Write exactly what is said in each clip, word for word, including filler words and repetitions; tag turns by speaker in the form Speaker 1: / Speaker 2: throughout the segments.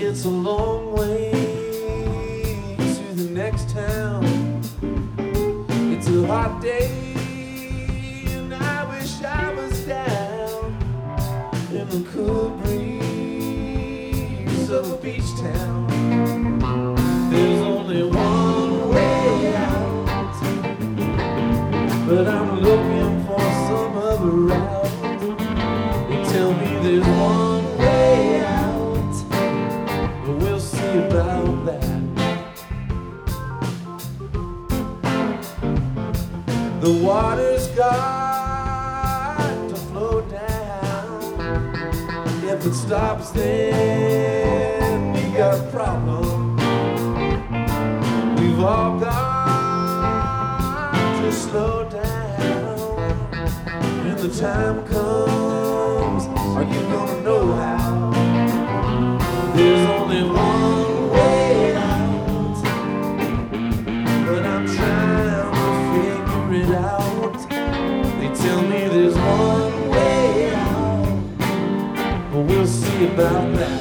Speaker 1: It's a long way to the next town. It's a hot day and I wish I was down in the cool breeze of a beach town. There's only one way out, but I'm looking for some other route. They tell me there's one way out, but we'll see about that. The water's got to flow down. If it stops, then we got a problem. We've all got to slow down. When the time comes, are you gonna know how? There's only one way out, but I'm trying to figure it out. They tell me there's one way out, but we'll see about that.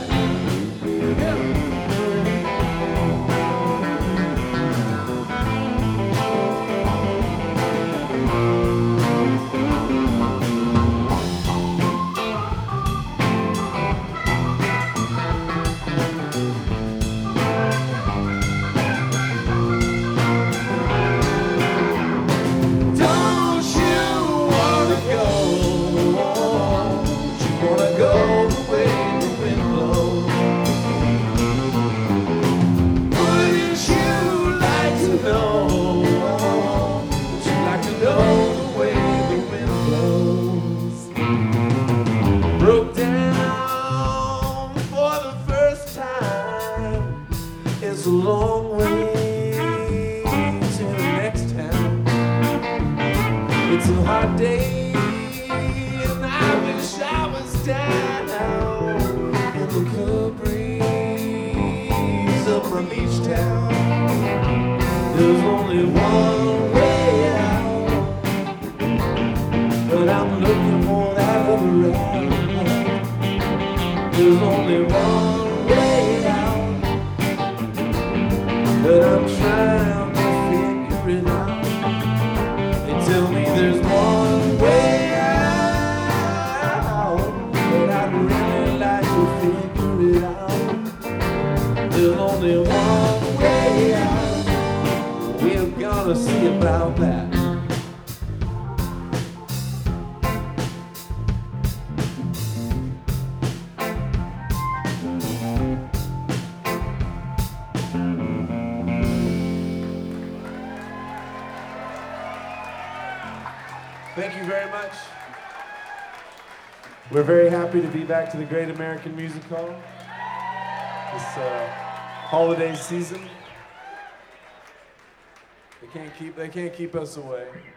Speaker 1: Broke down for the first time. It's a long way to the next town. It's a hot day and I wish I was down in the cool breeze of my beach town. There's only one way out, but I'm looking for that other route. There's only one way out, but I'm trying to figure it out. They tell me there's one way out, but I'd really like to figure it out. There's only one way out, we're gonna see about that. Thank you very much. We're very happy to be back to the Great American Music Hall this uh, holiday season. They can't keep they can't keep us away.